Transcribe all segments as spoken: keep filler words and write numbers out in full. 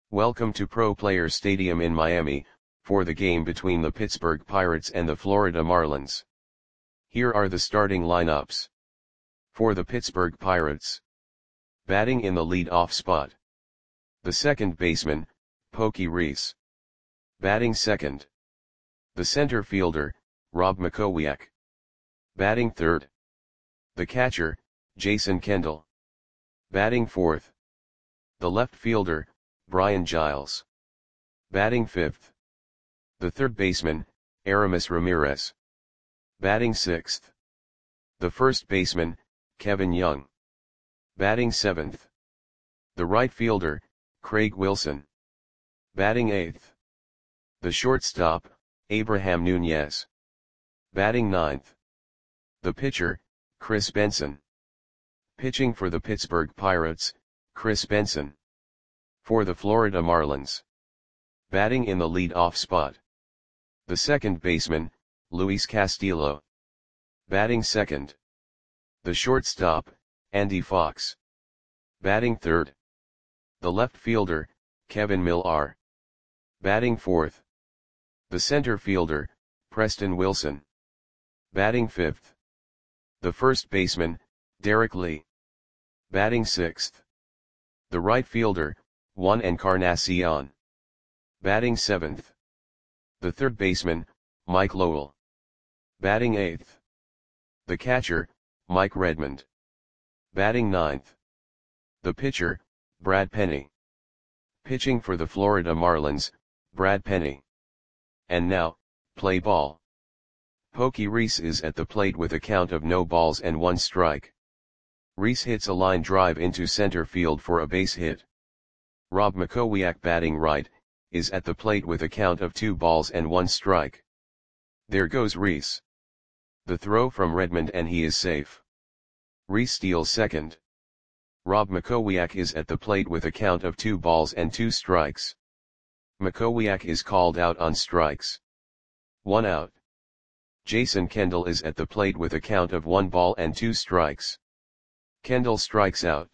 Welcome to Pro Players Stadium in Miami, for the game between the Pittsburgh Pirates and the Florida Marlins. Here are the starting lineups. For the Pittsburgh Pirates. Batting in the lead-off spot. The second baseman, Pokey Reese. Batting second. The center fielder, Rob Makowiak. Batting third. The catcher, Jason Kendall. Batting fourth. The left fielder, Brian Giles. Batting fifth. The third baseman, Aramis Ramirez. Batting sixth. The first baseman, Kevin Young. Batting seventh. The right fielder, Craig Wilson. Batting eighth. The shortstop, Abraham Nunez. Batting ninth. The pitcher, Chris Benson. Pitching for the Pittsburgh Pirates, Chris Benson. For the Florida Marlins. Batting in the lead-off spot. The second baseman, Luis Castillo. Batting second. The shortstop, Andy Fox. Batting third. The left fielder, Kevin Millar. Batting fourth. The center fielder, Preston Wilson. Batting fifth. The first baseman, Derek Lee. Batting sixth. The right fielder, Juan Encarnacion. Batting seventh. The third baseman, Mike Lowell. Batting eighth. The catcher, Mike Redmond. Batting ninth. The pitcher, Brad Penny. Pitching for the Florida Marlins, Brad Penny. And now, play ball. Pokey Reese is at the plate with a count of no balls and one strike. Reese hits a line drive into center field for a base hit. Rob Makowiak, batting right, is at the plate with a count of two balls and one strike. There goes Reese. The throw from Redmond and he is safe. Reese steals second. Rob Makowiak is at the plate with a count of two balls and two strikes. Makowiak is called out on strikes. One out. Jason Kendall is at the plate with a count of one ball and two strikes. Kendall strikes out.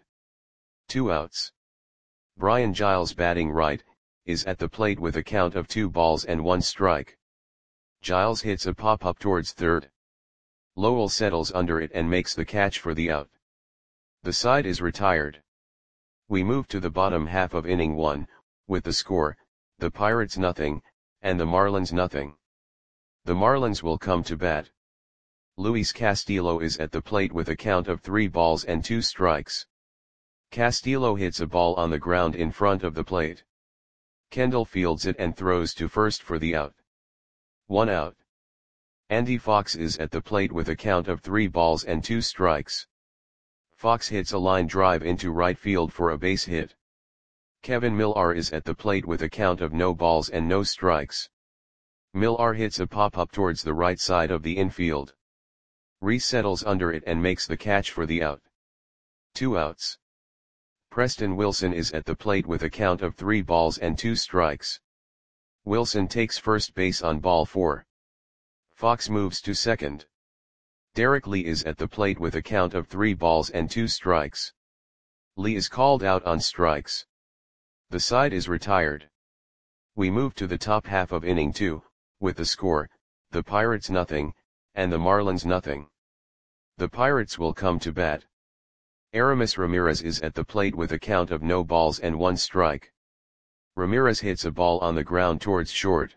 Two outs. Brian Giles, batting right, is at the plate with a count of two balls and one strike. Giles hits a pop-up towards third. Lowell settles under it and makes the catch for the out. The side is retired. We move to the bottom half of inning one, with the score, the Pirates nothing, and the Marlins nothing. The Marlins will come to bat. Luis Castillo is at the plate with a count of three balls and two strikes. Castillo hits a ball on the ground in front of the plate. Kendall fields it and throws to first for the out. One out. Andy Fox is at the plate with a count of three balls and two strikes. Fox hits a line drive into right field for a base hit. Kevin Millar is at the plate with a count of no balls and no strikes. Millar hits a pop-up towards the right side of the infield. Reese settles under it and makes the catch for the out. Two outs. Preston Wilson is at the plate with a count of three balls and two strikes. Wilson takes first base on ball four. Fox moves to second. Derek Lee is at the plate with a count of three balls and two strikes. Lee is called out on strikes. The side is retired. We move to the top half of inning two, with the score, the Pirates nothing, and the Marlins nothing. The Pirates will come to bat. Aramis Ramirez is at the plate with a count of no balls and one strike. Ramirez hits a ball on the ground towards short.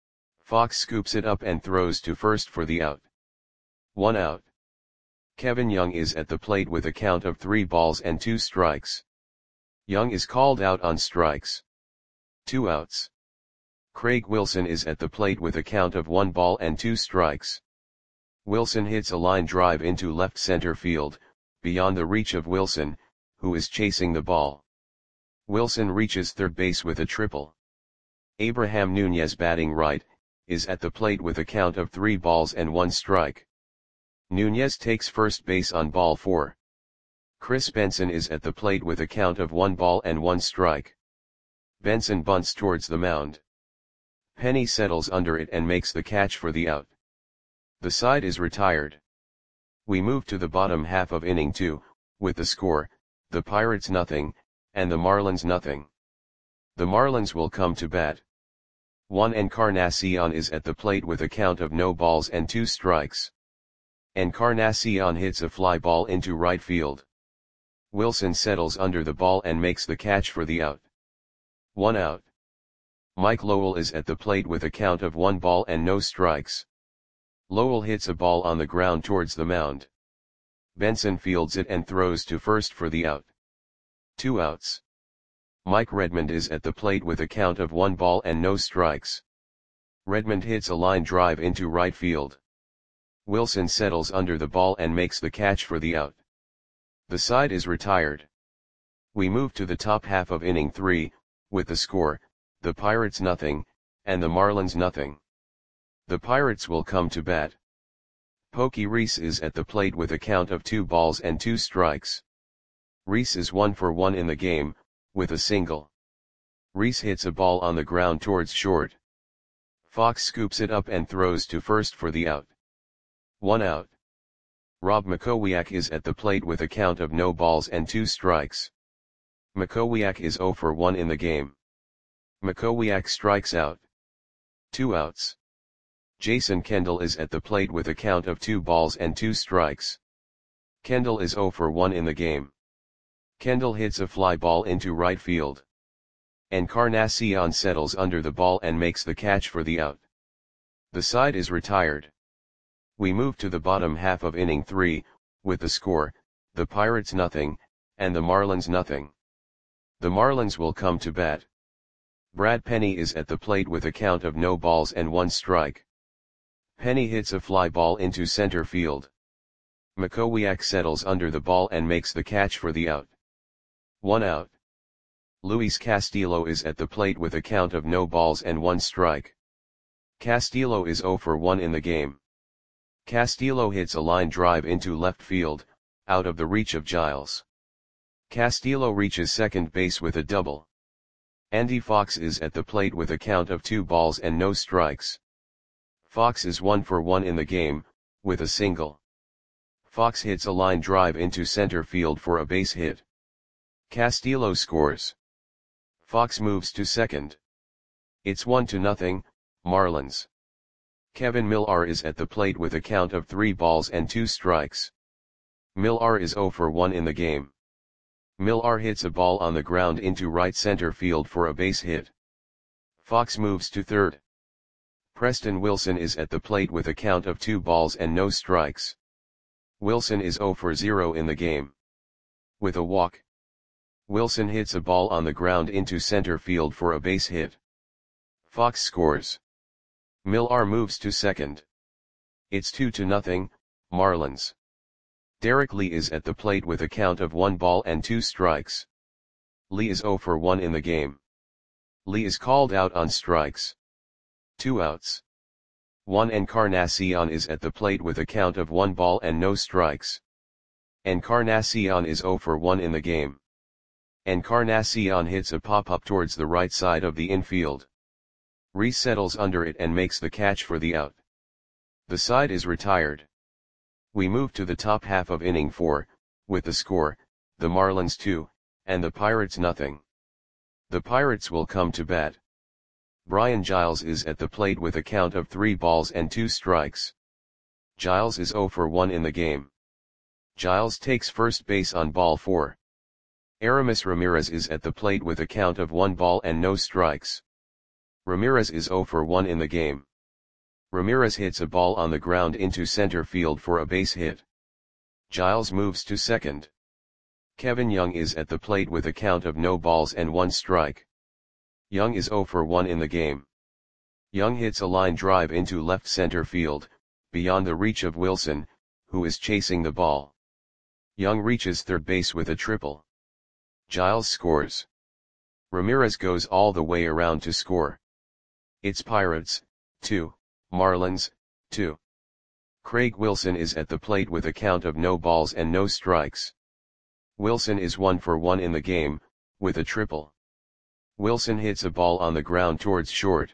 Fox scoops it up and throws to first for the out. One out. Kevin Young is at the plate with a count of three balls and two strikes. Young is called out on strikes. Two outs. Craig Wilson is at the plate with a count of one ball and two strikes. Wilson hits a line drive into left center field, beyond the reach of Wilson, who is chasing the ball. Wilson reaches third base with a triple. Abraham Nunez, batting right, is at the plate with a count of three balls and one strike. Nunez takes first base on ball four. Chris Benson is at the plate with a count of one ball and one strike. Benson bunts towards the mound. Penny settles under it and makes the catch for the out. The side is retired. We move to the bottom half of inning two, with the score, the Pirates nothing, and the Marlins nothing. The Marlins will come to bat. one Encarnacion is at the plate with a count of no balls and two strikes. Encarnacion hits a fly ball into right field. Wilson settles under the ball and makes the catch for the out. One out. Mike Lowell is at the plate with a count of one ball and no strikes. Lowell hits a ball on the ground towards the mound. Benson fields it and throws to first for the out. Two outs. Mike Redmond is at the plate with a count of one ball and no strikes. Redmond hits a line drive into right field. Wilson settles under the ball and makes the catch for the out. The side is retired. We move to the top half of inning three, with the score, the Pirates nothing, and the Marlins nothing. The Pirates will come to bat. Pokey Reese is at the plate with a count of two balls and two strikes. Reese is one for one in the game, with a single. Reese hits a ball on the ground towards short. Fox scoops it up and throws to first for the out. One out. Rob Makowiak is at the plate with a count of no balls and two strikes. Makowiak is zero for one in the game. Makowiak strikes out. Two outs. Jason Kendall is at the plate with a count of two balls and two strikes. Kendall is zero for one in the game. Kendall hits a fly ball into right field. Encarnacion settles under the ball and makes the catch for the out. The side is retired. We move to the bottom half of inning three, with the score, the Pirates nothing, and the Marlins nothing. The Marlins will come to bat. Brad Penny is at the plate with a count of no balls and one strike. Penny hits a fly ball into center field. Makowiak settles under the ball and makes the catch for the out. One out. Luis Castillo is at the plate with a count of no balls and one strike. Castillo is zero for one in the game. Castillo hits a line drive into left field, out of the reach of Giles. Castillo reaches second base with a double. Andy Fox is at the plate with a count of two balls and no strikes. Fox is one for one in the game, with a single. Fox hits a line drive into center field for a base hit. Castillo scores. Fox moves to second. It's one to nothing, Marlins. Kevin Millar is at the plate with a count of three balls and two strikes. Millar is zero for one in the game. Millar hits a ball on the ground into right center field for a base hit. Fox moves to third. Preston Wilson is at the plate with a count of two balls and no strikes. Wilson is zero for zero in the game. With a walk. Wilson hits a ball on the ground into center field for a base hit. Fox scores. Millar moves to second. It's two to nothing, Marlins. Derek Lee is at the plate with a count of one ball and two strikes. Lee is zero for one in the game. Lee is called out on strikes. Two outs. one Encarnacion is at the plate with a count of one ball and no strikes. Encarnacion is zero for one in the game. Encarnacion hits a pop-up towards the right side of the infield. Reese settles under it and makes the catch for the out. The side is retired. We move to the top half of inning four, with the score, the Marlins two, and the Pirates nothing. The Pirates will come to bat. Brian Giles is at the plate with a count of three balls and two strikes. Giles is zero for one in the game. Giles takes first base on ball four. Aramis Ramirez is at the plate with a count of one ball and no strikes. Ramirez is zero for one in the game. Ramirez hits a ball on the ground into center field for a base hit. Giles moves to second. Kevin Young is at the plate with a count of no balls and one strike. Young is zero for one in the game. Young hits a line drive into left center field, beyond the reach of Wilson, who is chasing the ball. Young reaches third base with a triple. Giles scores. Ramirez goes all the way around to score. It's Pirates, two, Marlins, two. Craig Wilson is at the plate with a count of no balls and no strikes. Wilson is one for one in the game, with a triple. Wilson hits a ball on the ground towards short.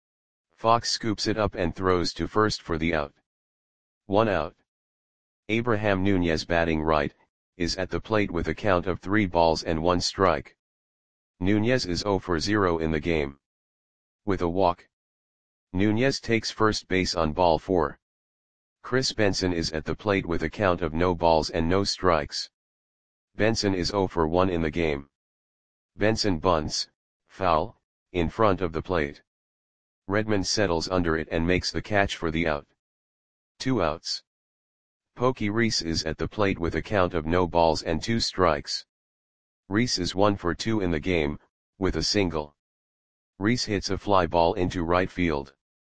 Fox scoops it up and throws to first for the out. One out. Abraham Nunez, batting right, is at the plate with a count of three balls and one strike. Nunez is zero for zero in the game. With a walk, Nunez takes first base on ball four. Chris Benson is at the plate with a count of no balls and no strikes. Benson is zero for one in the game. Benson bunts, foul, in front of the plate. Redmond settles under it and makes the catch for the out. Two outs. Pokey Reese is at the plate with a count of no balls and two strikes. Reese is one for two in the game, with a single. Reese hits a fly ball into right field.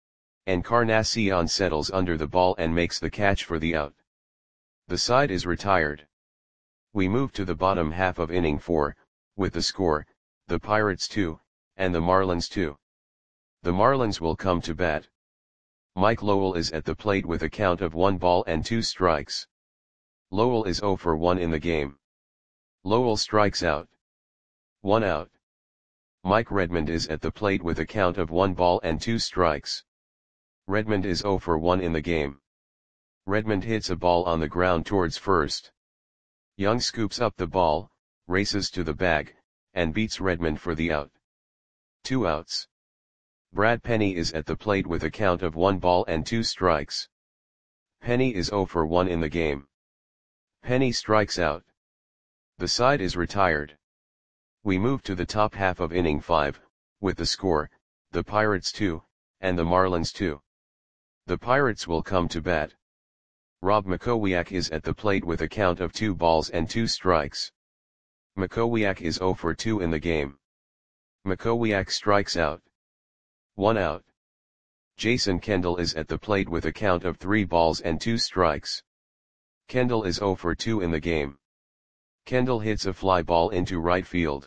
Encarnacion settles under the ball and makes the catch for the out. The side is retired. We move to the bottom half of inning four, with the score, the Pirates two, and the Marlins two. The Marlins will come to bat. Mike Lowell is at the plate with a count of one ball and two strikes. Lowell is zero for one in the game. Lowell strikes out. One out. Mike Redmond is at the plate with a count of one ball and two strikes. Redmond is zero for one in the game. Redmond hits a ball on the ground towards first. Young scoops up the ball, races to the bag, and beats Redmond for the out. Two outs. Brad Penny is at the plate with a count of one ball and two strikes. Penny is zero for one in the game. Penny strikes out. The side is retired. We move to the top half of inning five, with the score, the Pirates two, and the Marlins two. The Pirates will come to bat. Rob Makowiak is at the plate with a count of two balls and two strikes. Makowiak is zero for two in the game. Makowiak strikes out. One out. Jason Kendall is at the plate with a count of three balls and two strikes. Kendall is zero for two in the game. Kendall hits a fly ball into right field.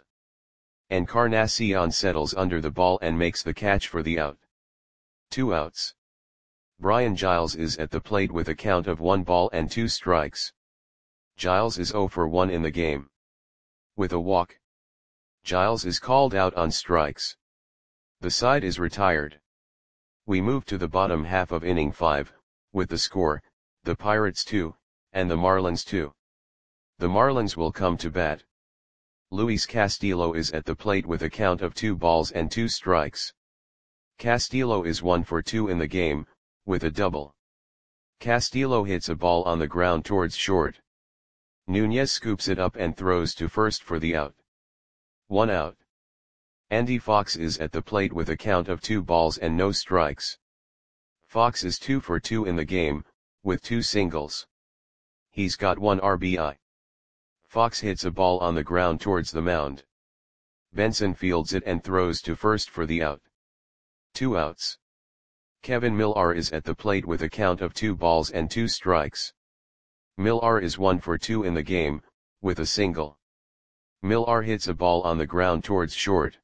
Encarnacion settles under the ball and makes the catch for the out. Two outs. Brian Giles is at the plate with a count of one ball and two strikes. Giles is zero for one in the game. With a walk, Giles is called out on strikes. The side is retired. We move to the bottom half of inning five, with the score, the Pirates two, and the Marlins two. The Marlins will come to bat. Luis Castillo is at the plate with a count of two balls and two strikes. Castillo is one for two in the game, with a double. Castillo hits a ball on the ground towards short. Nunez scoops it up and throws to first for the out. One out. Andy Fox is at the plate with a count of two balls and no strikes. Fox is two for two in the game, with two singles. He's got one R B I. Fox hits a ball on the ground towards the mound. Benson fields it and throws to first for the out. Two outs. Kevin Millar is at the plate with a count of two balls and two strikes. Millar is one for two in the game, with a single. Millar hits a ball on the ground towards short.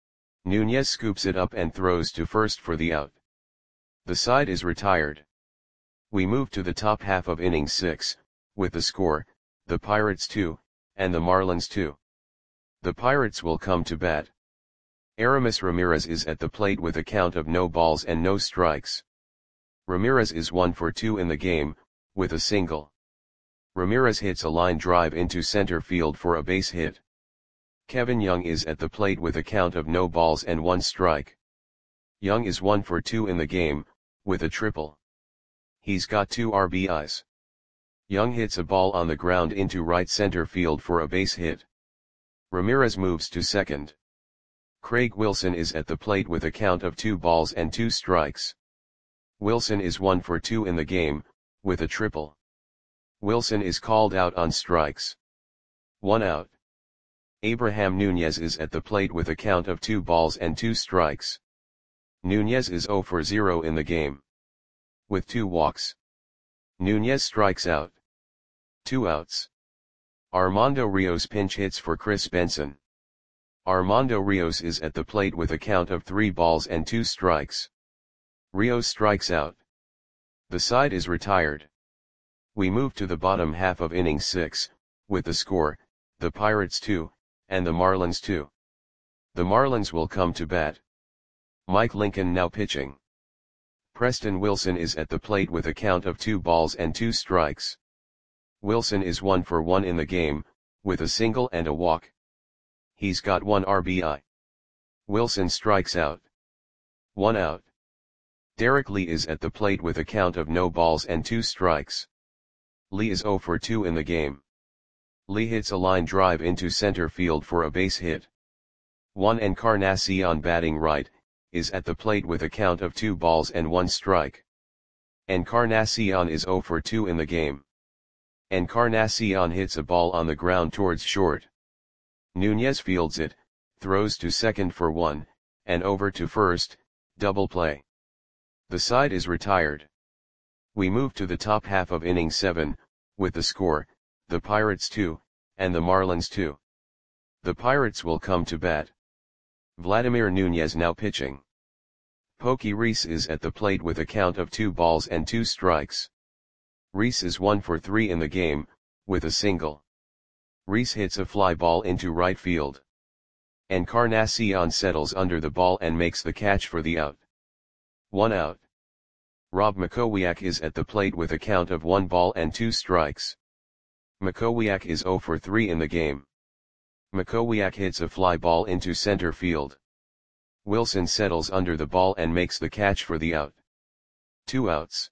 Nunez scoops it up and throws to first for the out. The side is retired. We move to the top half of inning six, with the score, the Pirates two, and the Marlins two. The Pirates will come to bat. Aramis Ramirez is at the plate with a count of no balls and no strikes. Ramirez is one for two in the game, with a single. Ramirez hits a line drive into center field for a base hit. Kevin Young is at the plate with a count of no balls and one strike. Young is one for two in the game, with a triple. He's got two R B Is. Young hits a ball on the ground into right center field for a base hit. Ramirez moves to second. Craig Wilson is at the plate with a count of two balls and two strikes. Wilson is one for two in the game, with a triple. Wilson is called out on strikes. One out. Abraham Nunez is at the plate with a count of two balls and two strikes. Nunez is zero for zero in the game. With two walks, Nunez strikes out. Two outs. Armando Rios pinch hits for Chris Benson. Armando Rios is at the plate with a count of three balls and two strikes. Rios strikes out. The side is retired. We move to the bottom half of inning six, with the score, the Pirates two, and the Marlins two. The Marlins will come to bat. Mike Lincoln now pitching. Preston Wilson is at the plate with a count of two balls and two strikes. Wilson is one for one in the game, with a single and a walk. He's got one R B I. Wilson strikes out. One out. Derek Lee is at the plate with a count of no balls and two strikes. Lee is zero for two in the game. Lee hits a line drive into center field for a base hit. Juan Encarnacion, batting right, is at the plate with a count of two balls and one strike. Encarnacion is zero for two in the game. Encarnacion hits a ball on the ground towards short. Nunez fields it, throws to second for one, and over to first, double play. The side is retired. We move to the top half of inning seven, with the score, the Pirates two, and the Marlins two. The Pirates will come to bat. Vladimir Nunez now pitching. Pokey Reese is at the plate with a count of two balls and two strikes. Reese is one for three in the game, with a single. Reese hits a fly ball into right field. Encarnacion settles under the ball and makes the catch for the out. One out. Rob Makowiak is at the plate with a count of one ball and two strikes. Makowiak is zero for three in the game. Makowiak hits a fly ball into center field. Wilson settles under the ball and makes the catch for the out. Two outs.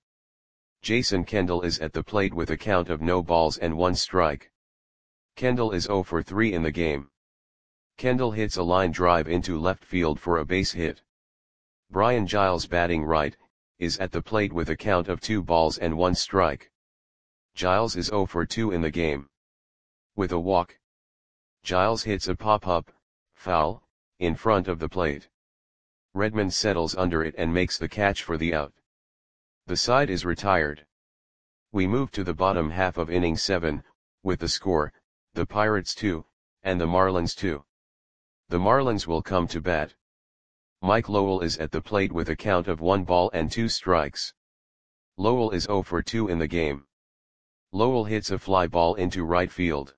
Jason Kendall is at the plate with a count of no balls and one strike. Kendall is zero for three in the game. Kendall hits a line drive into left field for a base hit. Brian Giles, batting right, is at the plate with a count of two balls and one strike. Giles is zero for two in the game. With a walk, Giles hits a pop-up, foul, in front of the plate. Redmond settles under it and makes the catch for the out. The side is retired. We move to the bottom half of inning seven, with the score, the Pirates two, and the Marlins two. The Marlins will come to bat. Mike Lowell is at the plate with a count of one ball and two strikes. Lowell is zero for two in the game. Lowell hits a fly ball into right field.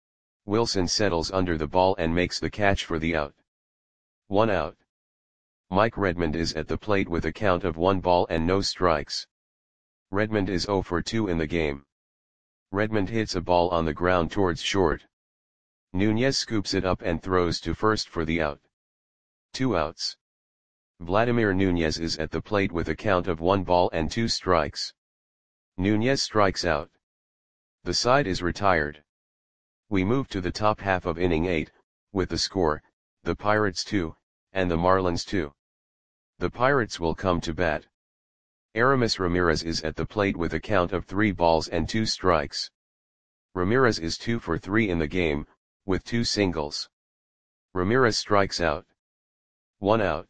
Wilson settles under the ball and makes the catch for the out. One out. Mike Redmond is at the plate with a count of one ball and no strikes. Redmond is zero for two in the game. Redmond hits a ball on the ground towards short. Nunez scoops it up and throws to first for the out. Two outs. Vladimir Nunez is at the plate with a count of one ball and two strikes. Nunez strikes out. The side is retired. We move to the top half of inning eight, with the score, the Pirates two, and the Marlins two. The Pirates will come to bat. Aramis Ramirez is at the plate with a count of three balls and two strikes. Ramirez is two for three in the game, with two singles. Ramirez strikes out. One out.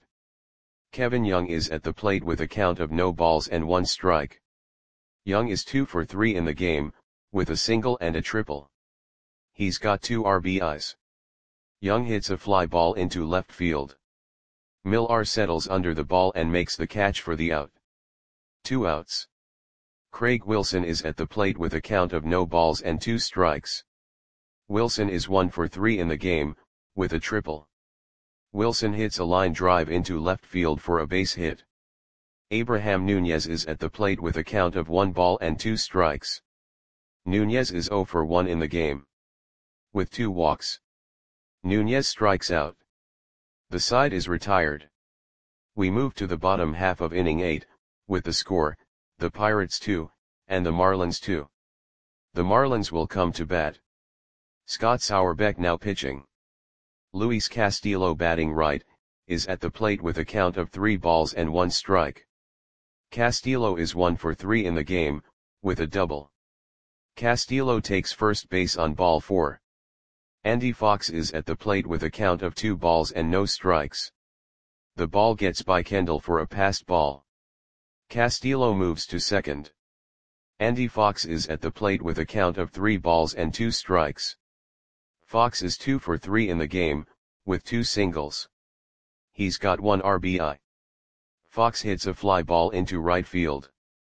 Kevin Young is at the plate with a count of no balls and one strike. Young is two for three in the game, with a single and a triple. He's got two R B Is. Young hits a fly ball into left field. Millar settles under the ball and makes the catch for the out. Two outs. Craig Wilson is at the plate with a count of no balls and two strikes. Wilson is one for three in the game, with a triple. Wilson hits a line drive into left field for a base hit. Abraham Nunez is at the plate with a count of one ball and two strikes. Nunez is zero for one in the game. With two walks, Nunez strikes out. The side is retired. We move to the bottom half of inning eight, with the score, the Pirates two, and the Marlins two. The Marlins will come to bat. Scott Sauerbeck now pitching. Luis Castillo, batting right, is at the plate with a count of three balls and one strike. Castillo is one for three in the game, with a double. Castillo takes first base on ball four. Andy Fox is at the plate with a count of two balls and no strikes. The ball gets by Kendall for a passed ball. Castillo moves to second. Andy Fox is at the plate with a count of three balls and two strikes. Fox is two for three in the game, with two singles. He's got one R B I. Fox hits a fly ball into right field.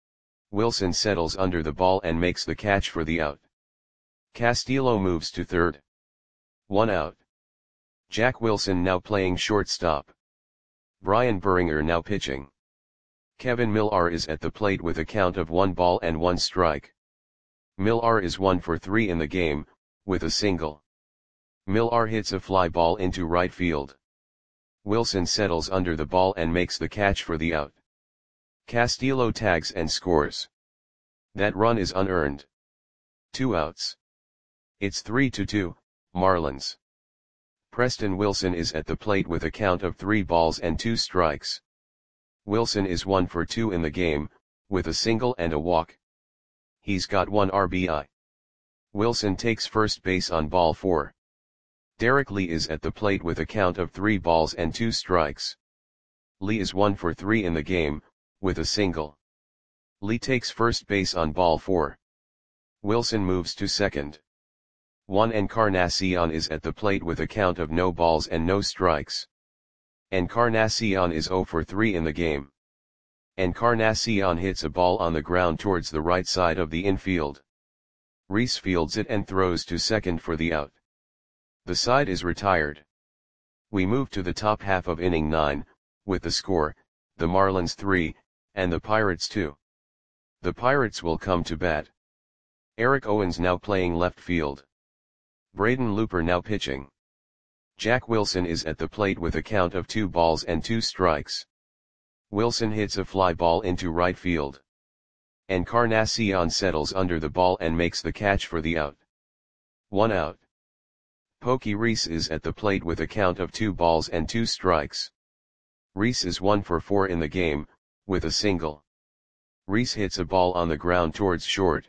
Wilson settles under the ball and makes the catch for the out. Castillo moves to third. One out. Jack Wilson now playing shortstop. Brian Buringer now pitching. Kevin Millar is at the plate with a count of one ball and one strike. Millar is one for three in the game, with a single. Millar hits a fly ball into right field. Wilson settles under the ball and makes the catch for the out. Castillo tags and scores. That run is unearned. Two outs. It's three to two, Marlins. Preston Wilson is at the plate with a count of three balls and two strikes. Wilson is one for two in the game, with a single and a walk. He's got one R B I. Wilson takes first base on ball four. Derek Lee is at the plate with a count of three balls and two strikes. Lee is one for three in the game, with a single. Lee takes first base on ball four. Wilson moves to second. Juan Encarnacion is at the plate with a count of no balls and no strikes. Encarnacion is zero for three in the game. Encarnacion hits a ball on the ground towards the right side of the infield. Rhys fields it and throws to second for the out. The side is retired. We move to the top half of inning nine, with the score, the Marlins three, and the Pirates two. The Pirates will come to bat. Eric Owens now playing left field. Braden Looper now pitching. Jack Wilson is at the plate with a count of two balls and two strikes. Wilson hits a fly ball into right field. Encarnacion settles under the ball and makes the catch for the out. One out. Pokey Rhys is at the plate with a count of two balls and two strikes. Rhys is one for four in the game, with a single. Rhys hits a ball on the ground towards short.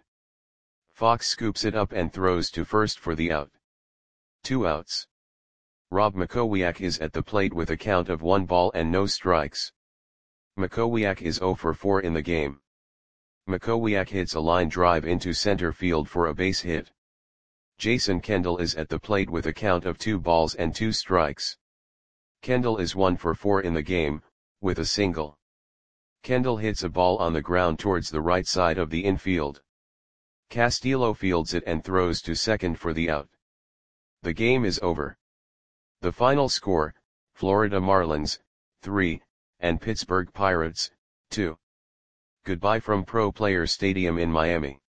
Fox scoops it up and throws to first for the out. Two outs. Rob Makowiak is at the plate with a count of one ball and no strikes. Makowiak is zero for four in the game. Makowiak hits a line drive into center field for a base hit. Jason Kendall is at the plate with a count of two balls and two strikes. Kendall is one for four in the game, with a single. Kendall hits a ball on the ground towards the right side of the infield. Castillo fields it and throws to second for the out. The game is over. The final score, Florida Marlins, three, and Pittsburgh Pirates, two. Goodbye from Pro Players Stadium in Miami.